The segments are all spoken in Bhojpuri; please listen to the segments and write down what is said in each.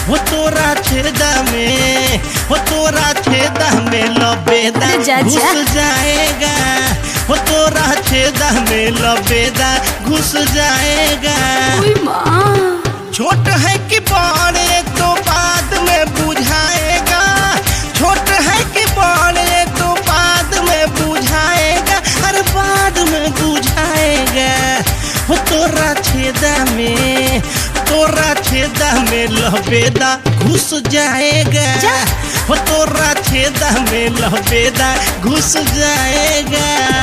हो तोरा छेदा में, हो तोरा छेदा में लबेदा घुस जाएगा, हो तोरा छेदा में लबेदा घुस जाएगा। छोट है कि बड़े तो बाद में बुझाएगा, छोट है कि बड़े तो बाद में बुझाएगा, अरे बाद में बुझाएगा। हो तोरा छेदा में, तोरा छेदा में लबेदा घुस जाएगा, हो तोरा छेदा में लबेदा घुस जाएगा।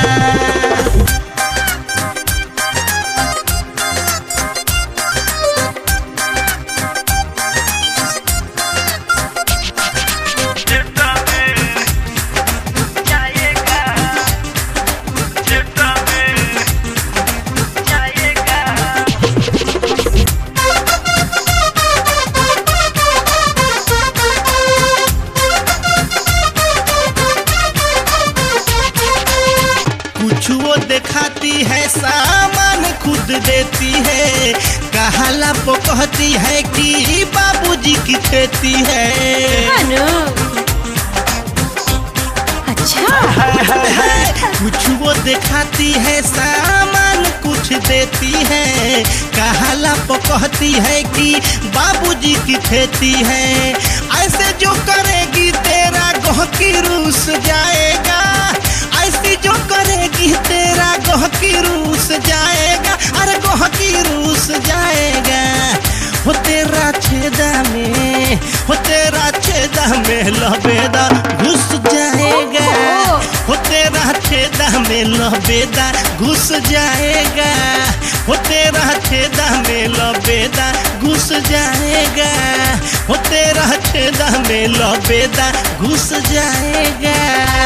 वो दिखाती है सामान खुद देती है, कहाला वो कहती है कि बाबूजी की खेती है। अच्छा कुछ वो दिखाती है सामान कुछ देती है, कहाला वो कहती है कि बाबूजी की खेती है। ऐसे जो करेगी तेरा गहकी रूस जाएगा, ऐसी जो करेगी तेरा गहकी रूस जाएगा, अरे गहकी रूस जाएगा। हो तेरा छेदा में, हो तेरा छेदा में लबेदा घुस जाएगा, हो तेरा छेदा में लबेदा घुस जाएगा, हो तेरा छेदा में लबेदा घुस जाएगा, हो तेरा छेदा में लबेदा घुस जाएगा।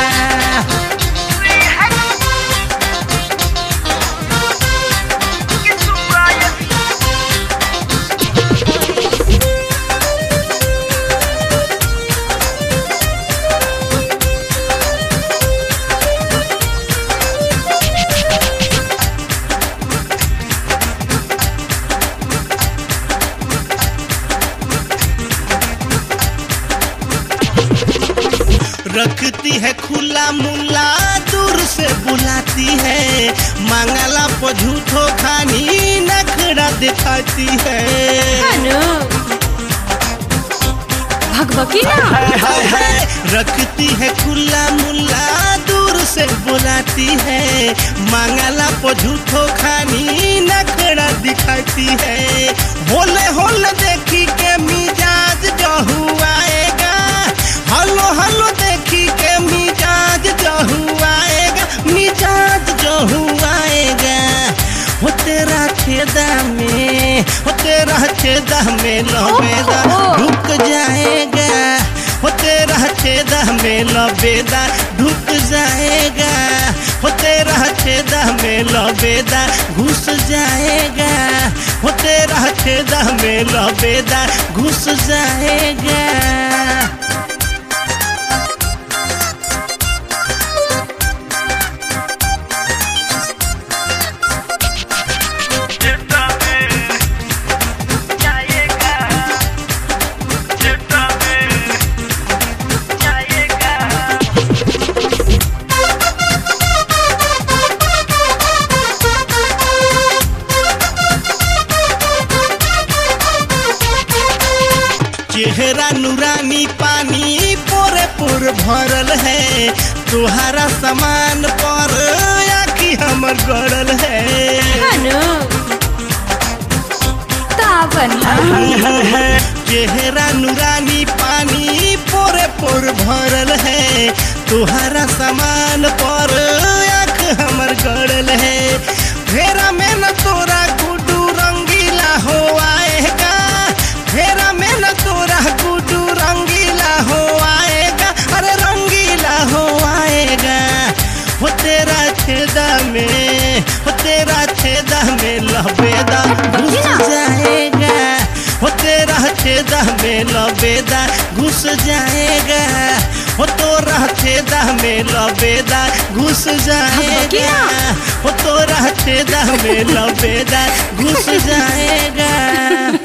रखती है खुला मुल्ला दूर से बुलाती है, मांगला पर झूठो खानी नखरा दिखाती है। भगवकी ना रखती है खुला मुल्ला दूर से बुलाती है, मांगला पर झूठो खानी नखरा दिखाती है। होले होले देखी के मिजाज जहुआएगा, हलो हलो देखी के मिजाज जहुआएगा, मिजाज जहुआएगा। हो तेरा छेदा में, हो तेरा छेदा में लबेदा ढुक जाएगा, हो तेरा छेदा में लबेदा ढुक जाएगा, हो तेरा छेदा में लबेदा घुस जाएगा, हो तेरा छेदा में लबेदा घुस जाएगा। चेहरा नूरानी पानी पोरे पोर भरल है, तुहारा सामान पर आखी हमर गड़ल है। चेहरा नूरानी पानी पोरे पोर भरल है, तुहारा सामान पर आँख हमर गड़ल है। फेरा में न तोरा गुड्डू रंगीला हो आएगा, फेरा में न तोरा गुड्डू रंगीला हो आएगा, अरे रंगीला हो आएगा। हो तेरा छेदा में, हो तेरा छेदा में लबेदा घुस जाएगा, हो तेरा छेदा में लबेदा घुस जाएगा, हो तोरा छेदा में लबेदा घुस जाएगा, हो तोरा छेदा में लबेदा घुस जाएगा।